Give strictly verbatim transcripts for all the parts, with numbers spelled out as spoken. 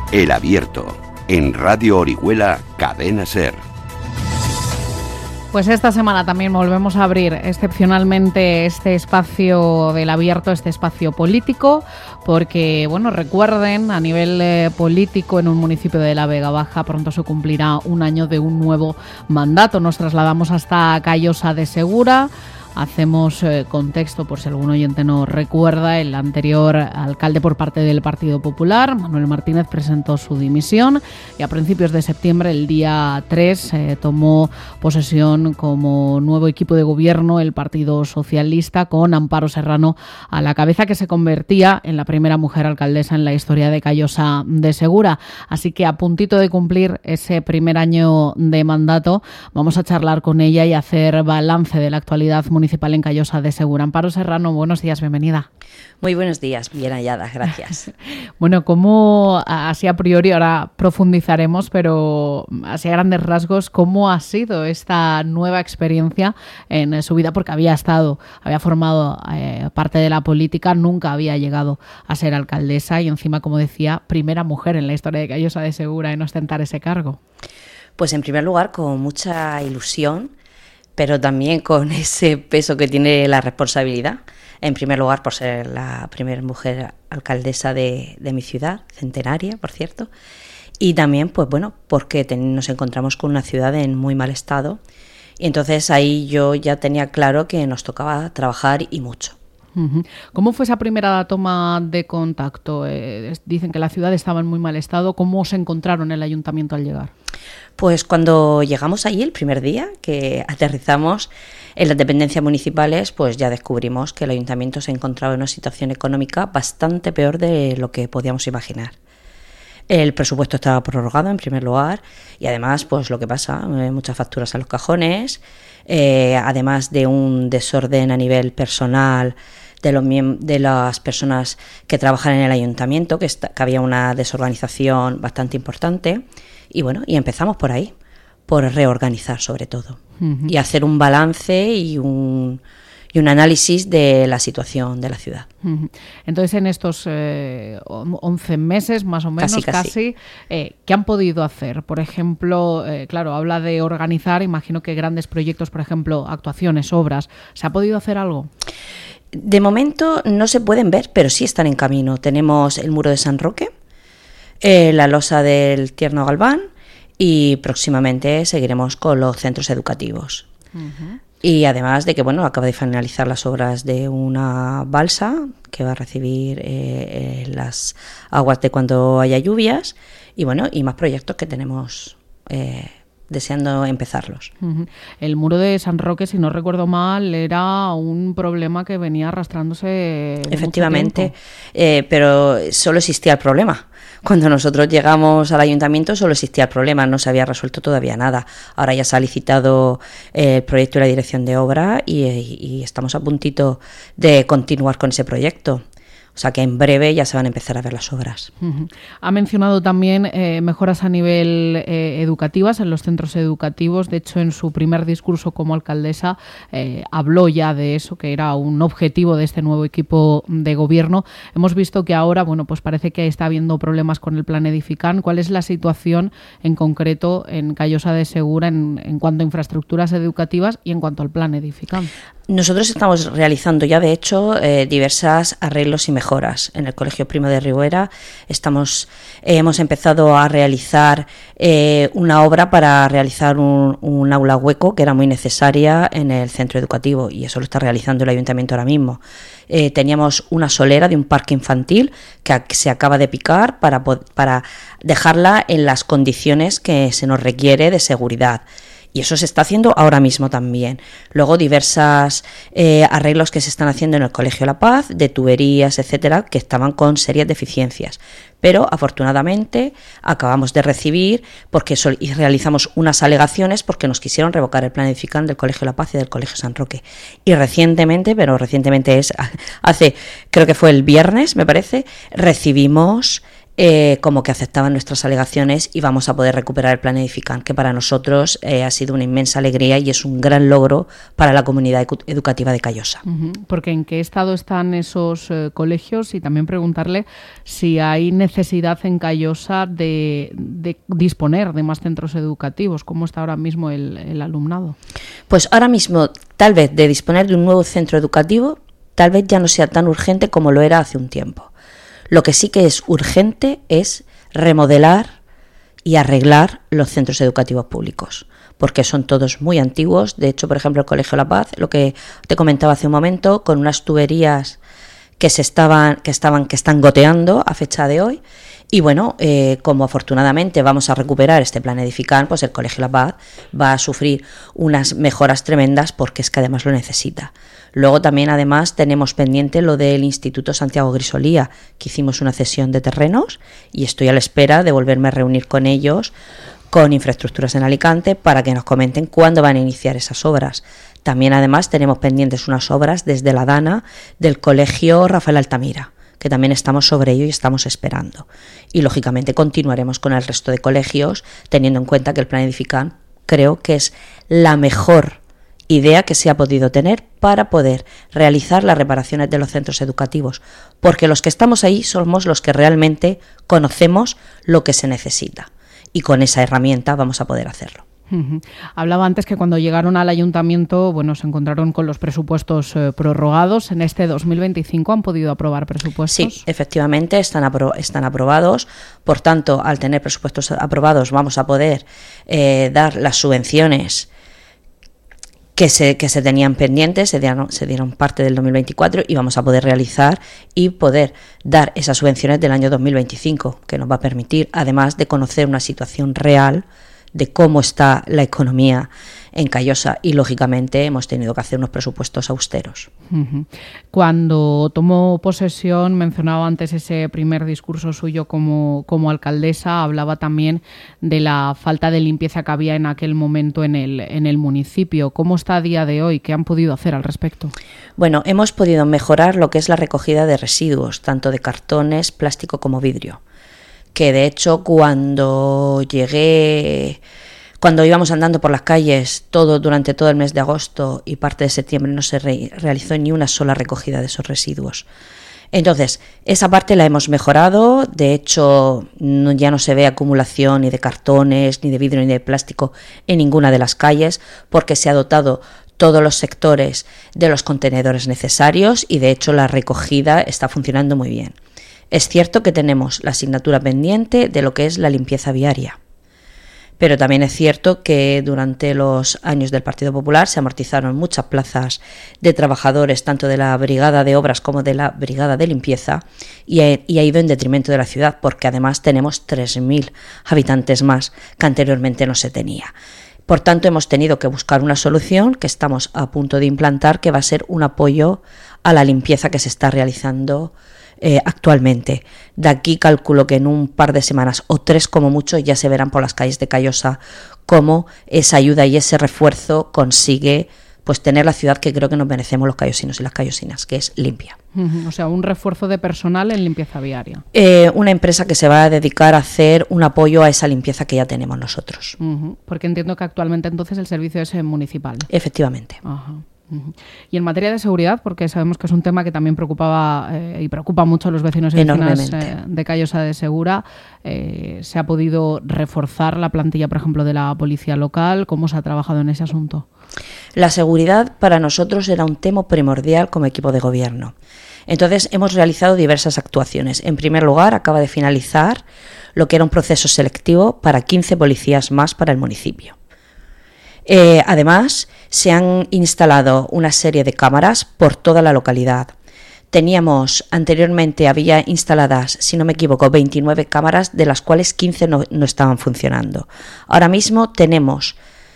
El Abierto, en Radio Orihuela, Cadena SER. Pues esta semana también volvemos a abrir excepcionalmente este espacio del Abierto, este espacio político, porque, bueno, recuerden, a nivel eh, político en un municipio de la Vega Baja pronto se cumplirá un año de un nuevo mandato. Nos trasladamos hasta Callosa de Segura. Hacemos eh, contexto, por si algún oyente no recuerda, el anterior alcalde por parte del Partido Popular, Manuel Martínez, presentó su dimisión y a principios de septiembre, el día tres, eh, tomó posesión como nuevo equipo de gobierno el Partido Socialista, con Amparo Serrano a la cabeza, que se convertía en la primera mujer alcaldesa en la historia de Callosa de Segura. Así que a puntito de cumplir ese primer año de mandato, vamos a charlar con ella y hacer balance de la actualidad municipal en Callosa de Segura. Amparo Serrano, buenos días, bienvenida. Muy buenos días, bien halladas, gracias. Bueno, ¿cómo, así a priori, ahora profundizaremos, pero así a grandes rasgos, cómo ha sido esta nueva experiencia en su vida? Porque había estado, había formado eh, parte de la política, nunca había llegado a ser alcaldesa y encima, como decía, primera mujer en la historia de Callosa de Segura en ostentar ese cargo. Pues en primer lugar, con mucha ilusión, pero también con ese peso que tiene la responsabilidad. En primer lugar, por ser la primera mujer alcaldesa de, de mi ciudad, centenaria, por cierto. Y también, pues bueno, porque ten, nos encontramos con una ciudad en muy mal estado. Y entonces ahí yo ya tenía claro que nos tocaba trabajar y mucho. ¿Cómo fue esa primera toma de contacto? Eh, dicen que la ciudad estaba en muy mal estado. ¿Cómo se encontraron en el ayuntamiento al llegar? Pues cuando llegamos allí el primer día que aterrizamos en las dependencias municipales, pues ya descubrimos que el ayuntamiento se encontraba en una situación económica bastante peor de lo que podíamos imaginar. El presupuesto estaba prorrogado en primer lugar y además, pues lo que pasa, muchas facturas a los cajones, eh, además de un desorden a nivel personal de, los, de las personas que trabajan en el ayuntamiento, que, está, que había una desorganización bastante importante. Y bueno, y empezamos por ahí, por reorganizar sobre todo, uh-huh. y hacer un balance y un, y un análisis de la situación de la ciudad. Uh-huh. Entonces, en estos eh, once meses, más o menos, casi, casi. casi eh, ¿qué han podido hacer? Por ejemplo, eh, claro, habla de organizar, imagino que grandes proyectos, por ejemplo, actuaciones, obras, ¿se ha podido hacer algo? De momento no se pueden ver, pero sí están en camino. Tenemos el muro de San Roque, Eh, la losa del Tierno Galván y próximamente seguiremos con los centros educativos. Uh-huh. Y además de que, bueno, acaba de finalizar las obras de una balsa que va a recibir eh, eh, las aguas de cuando haya lluvias y, bueno, y más proyectos que tenemos eh, deseando empezarlos. Uh-huh. El muro de San Roque, si no recuerdo mal, era un problema que venía arrastrándose efectivamente, eh, pero solo existía el problema. Cuando nosotros llegamos al ayuntamiento solo existía el problema, no se había resuelto todavía nada. Ahora ya se ha licitado el proyecto y la dirección de obra y, y, y estamos a puntito de continuar con ese proyecto. O sea que en breve ya se van a empezar a ver las obras. Uh-huh. Ha mencionado también eh, mejoras a nivel eh, educativas en los centros educativos. De hecho, en su primer discurso como alcaldesa eh, habló ya de eso, que era un objetivo de este nuevo equipo de gobierno. Hemos visto que ahora, bueno, pues parece que está habiendo problemas con el plan Edifican. ¿Cuál es la situación en concreto en Callosa de Segura en, en cuanto a infraestructuras educativas y en cuanto al plan Edifican? Nosotros estamos realizando ya, de hecho, eh, diversas arreglos y mejoras. En el Colegio Primo de Ribera estamos, eh, hemos empezado a realizar eh, una obra para realizar un, un aula hueco que era muy necesaria en el centro educativo y eso lo está realizando el ayuntamiento ahora mismo. Eh, teníamos una solera de un parque infantil que se acaba de picar para, para dejarla en las condiciones que se nos requiere de seguridad. Y eso se está haciendo ahora mismo también. Luego diversas eh, arreglos que se están haciendo en el Colegio La Paz, de tuberías, etcétera, que estaban con serias deficiencias. Pero afortunadamente acabamos de recibir porque sol- y realizamos unas alegaciones porque nos quisieron revocar el plan Edifican del Colegio La Paz y del Colegio San Roque. Y recientemente, pero recientemente es hace, creo que fue el viernes, me parece, recibimos eh, como que aceptaban nuestras alegaciones y vamos a poder recuperar el plan Edifican, que para nosotros eh, ha sido una inmensa alegría y es un gran logro para la comunidad edu- educativa de Callosa. Uh-huh. Porque ¿en qué estado están esos eh, colegios? Y también preguntarle si hay necesidad en Callosa de, de disponer de más centros educativos. ¿Cómo está ahora mismo el, el alumnado? Pues ahora mismo, tal vez de disponer de un nuevo centro educativo, tal vez ya no sea tan urgente como lo era hace un tiempo. Lo que sí que es urgente es remodelar y arreglar los centros educativos públicos, porque son todos muy antiguos. De hecho, por ejemplo, el Colegio La Paz, lo que te comentaba hace un momento, con unas tuberías que se estaban, que estaban, que están goteando a fecha de hoy. Y bueno, eh, como afortunadamente vamos a recuperar este plan Edifican, pues el Colegio La Paz va a sufrir unas mejoras tremendas porque es que además lo necesita. Luego también además tenemos pendiente lo del Instituto Santiago Grisolía, que hicimos una cesión de terrenos y estoy a la espera de volverme a reunir con ellos, con Infraestructuras en Alicante, para que nos comenten cuándo van a iniciar esas obras. También además tenemos pendientes unas obras desde la Dana del Colegio Rafael Altamira, que también estamos sobre ello y estamos esperando. Y lógicamente continuaremos con el resto de colegios, teniendo en cuenta que el plan Edifican creo que es la mejor idea que se ha podido tener para poder realizar las reparaciones de los centros educativos, porque los que estamos ahí somos los que realmente conocemos lo que se necesita y con esa herramienta vamos a poder hacerlo. Uh-huh. Hablaba antes que cuando llegaron al ayuntamiento, bueno, se encontraron con los presupuestos eh, prorrogados. En este dos mil veinticinco han podido aprobar presupuestos. Sí, efectivamente están, apro- están aprobados. Por tanto, al tener presupuestos aprobados vamos a poder eh, dar las subvenciones que se, que se tenían pendientes, se dieron, se dieron parte del dos mil veinticuatro y vamos a poder realizar y poder dar esas subvenciones del año dos mil veinticinco, que nos va a permitir, además de conocer una situación real de cómo está la economía en Callosa y, lógicamente, hemos tenido que hacer unos presupuestos austeros. Uh-huh. Cuando tomó posesión, mencionaba antes ese primer discurso suyo como, como alcaldesa, hablaba también de la falta de limpieza que había en aquel momento en el, en el municipio. ¿Cómo está a día de hoy? ¿Qué han podido hacer al respecto? Bueno, hemos podido mejorar lo que es la recogida de residuos, tanto de cartones, plástico como vidrio, que de hecho cuando llegué, cuando íbamos andando por las calles todo durante todo el mes de agosto y parte de septiembre no se re- realizó ni una sola recogida de esos residuos. Entonces, esa parte la hemos mejorado, de hecho no, ya no se ve acumulación ni de cartones, ni de vidrio, ni de plástico en ninguna de las calles, porque se ha dotado todos los sectores de los contenedores necesarios y de hecho la recogida está funcionando muy bien. Es cierto que tenemos la asignatura pendiente de lo que es la limpieza viaria, pero también es cierto que durante los años del Partido Popular se amortizaron muchas plazas de trabajadores, tanto de la Brigada de Obras como de la Brigada de Limpieza, y ha, y ha ido en detrimento de la ciudad, porque además tenemos tres mil habitantes más que anteriormente no se tenía. Por tanto, hemos tenido que buscar una solución que estamos a punto de implantar, que va a ser un apoyo a la limpieza que se está realizando Eh, actualmente. De aquí calculo que en un par de semanas o tres como mucho ya se verán por las calles de Callosa cómo esa ayuda y ese refuerzo consigue pues tener la ciudad que creo que nos merecemos los callosinos y las callosinas, que es limpia. Uh-huh. O sea, un refuerzo de personal en limpieza viaria. Eh, una empresa que se va a dedicar a hacer un apoyo a esa limpieza que ya tenemos nosotros. Uh-huh. Porque entiendo que actualmente entonces el servicio es municipal. Efectivamente. Uh-huh. Y en materia de seguridad, porque sabemos que es un tema que también preocupaba eh, y preocupa mucho a los vecinos y vecinas eh, de Callosa de Segura, eh, ¿se ha podido reforzar la plantilla, por ejemplo, de la policía local? ¿Cómo se ha trabajado en ese asunto? La seguridad para nosotros era un tema primordial como equipo de gobierno. Entonces hemos realizado diversas actuaciones. En primer lugar, acaba de finalizar lo que era un proceso selectivo para quince policías más para el municipio. Eh, además, se han instalado una serie de cámaras por toda la localidad. Teníamos, anteriormente había instaladas, si no me equivoco, veintinueve cámaras, de las cuales quince no, no estaban funcionando. Ahora mismo tenemos,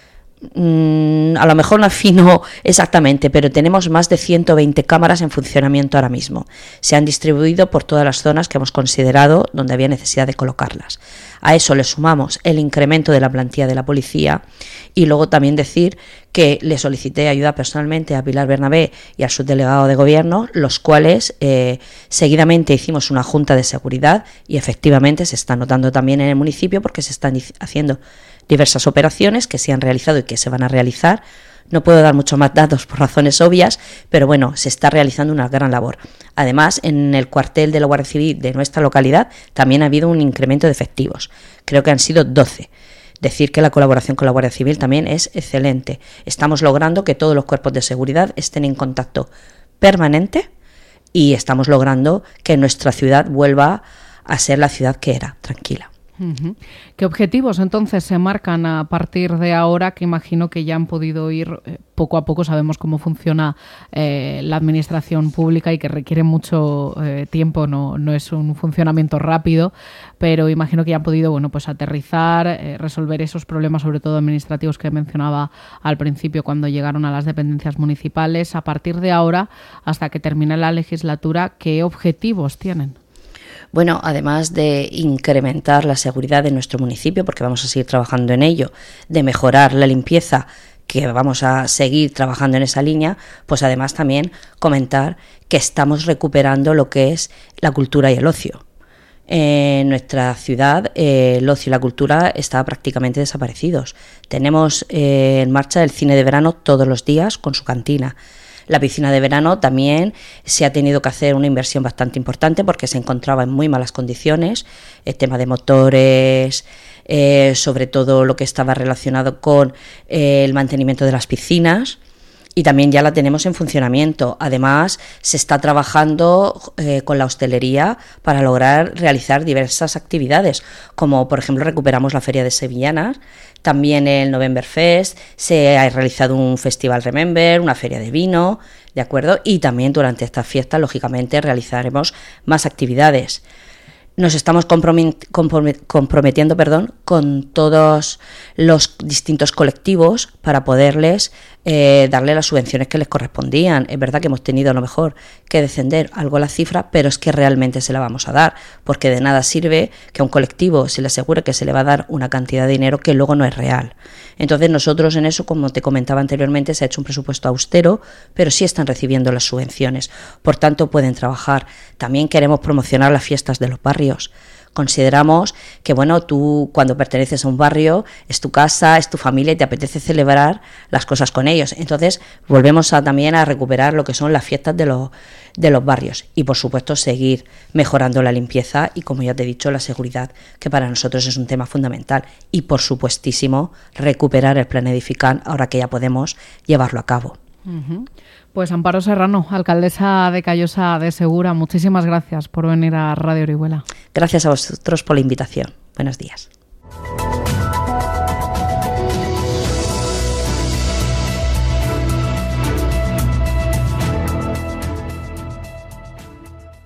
mmm, a lo mejor no afino exactamente, pero tenemos más de ciento veinte cámaras en funcionamiento ahora mismo. Se han distribuido por todas las zonas que hemos considerado donde había necesidad de colocarlas. A eso le sumamos el incremento de la plantilla de la policía y luego también decir que le solicité ayuda personalmente a Pilar Bernabé y al subdelegado de Gobierno, los cuales eh, seguidamente hicimos una junta de seguridad y efectivamente se está notando también en el municipio porque se están haciendo diversas operaciones que se han realizado y que se van a realizar. No puedo dar muchos más datos por razones obvias, pero bueno, se está realizando una gran labor. Además, en el cuartel de la Guardia Civil de nuestra localidad también ha habido un incremento de efectivos. Creo que han sido doce. Decir que la colaboración con la Guardia Civil también es excelente. Estamos logrando que todos los cuerpos de seguridad estén en contacto permanente y estamos logrando que nuestra ciudad vuelva a ser la ciudad que era, tranquila. Uh-huh. ¿Qué objetivos entonces se marcan a partir de ahora, que imagino que ya han podido ir eh, poco a poco? Sabemos cómo funciona eh, la administración pública y que requiere mucho eh, tiempo, no, no es un funcionamiento rápido, pero imagino que ya han podido, bueno, pues aterrizar, eh, resolver esos problemas, sobre todo administrativos, que mencionaba al principio cuando llegaron a las dependencias municipales. A partir de ahora, hasta que termine la legislatura, ¿qué objetivos tienen? Bueno, además de incrementar la seguridad de nuestro municipio, porque vamos a seguir trabajando en ello, de mejorar la limpieza, que vamos a seguir trabajando en esa línea, pues además también comentar que estamos recuperando lo que es la cultura y el ocio. En nuestra ciudad eh, el ocio y la cultura están prácticamente desaparecidos. Tenemos eh, en marcha el cine de verano todos los días con su cantina. La piscina de verano también se ha tenido que hacer una inversión bastante importante porque se encontraba en muy malas condiciones, el tema de motores, eh, sobre todo lo que estaba relacionado con eh, el mantenimiento de las piscinas, y también ya la tenemos en funcionamiento. Además, se está trabajando eh, con la hostelería para lograr realizar diversas actividades, como por ejemplo recuperamos la Feria de Sevillanas, también el November Fest, se ha realizado un Festival Remember, una feria de vino, ¿de acuerdo? Y también durante estas fiestas, lógicamente, realizaremos más actividades. Nos estamos compromet- compromet- comprometiendo perdón, con todos los distintos colectivos para poderles eh, darle las subvenciones que les correspondían. Es verdad que hemos tenido a lo mejor que descender algo la cifra, pero es que realmente se la vamos a dar, porque de nada sirve que a un colectivo se le asegure que se le va a dar una cantidad de dinero que luego no es real. Entonces nosotros en eso, como te comentaba anteriormente, se ha hecho un presupuesto austero, pero sí están recibiendo las subvenciones, por tanto pueden trabajar. También queremos promocionar las fiestas de los barrios. Consideramos que, bueno, tú cuando perteneces a un barrio, es tu casa, es tu familia y te apetece celebrar las cosas con ellos. Entonces, volvemos a, también a recuperar lo que son las fiestas de los, de los barrios y, por supuesto, seguir mejorando la limpieza y, como ya te he dicho, la seguridad, que para nosotros es un tema fundamental. Y, por supuestísimo, recuperar el plan Edifican ahora que ya podemos llevarlo a cabo. Uh-huh. Pues Amparo Serrano, alcaldesa de Callosa de Segura, muchísimas gracias por venir a Radio Orihuela. Gracias a vosotros por la invitación. Buenos días.